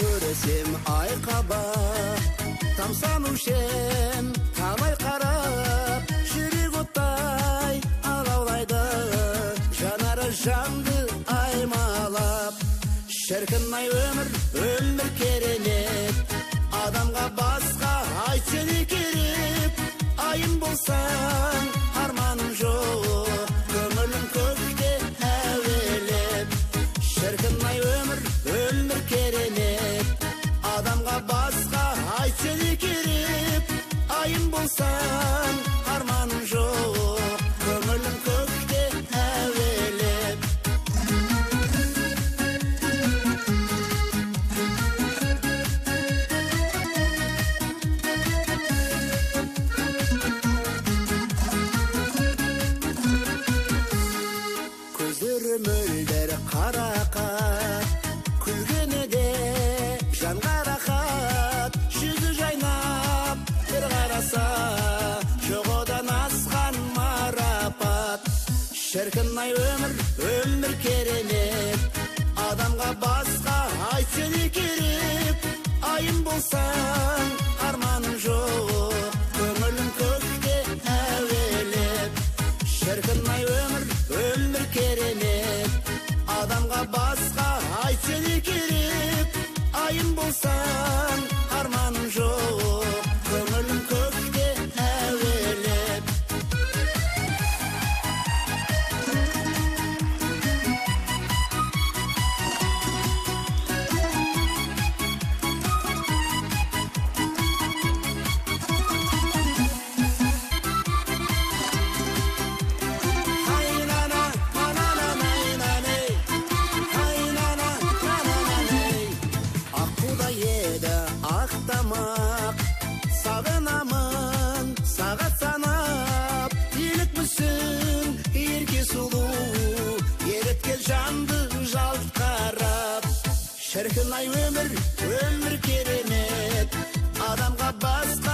көресем айқаба, тамсанушем талай қарап, жүрек оттай алаулайды, жанары жанды аймалап. Шіркін-ай өмір керемет, адамға басқа айтшы не керек. Айым болсаң арманым жоқ, көңілім көкте әуелеп. Шіркін-ай өмір керемет, адамға басқа айтшы не керек. Айым болсаң арманым жоқ, көңілім көкте әуелеп. Көздері мөлдір қарақат, күлгені де жанға рахат. Жүзі жайнап бір қараса, жоқ одан асқан марапат. Шіркін-ай өмір керемет, адамға басқа айтшы не керек. Айым болсаң арманым жоқ, көңілім көкте әуелеп. Шіркін-ай өмір керемет, адамға басқа айтшы не керек. Айым болсаң арманым жоқ, көңілім көкте әуелеп. Ақтамақ, сағынамын сағат санап. Елік мүсін ерке сұлу, ереткел жанды жалт қарап. Шіркін-ай өмір керемет, адамға басқа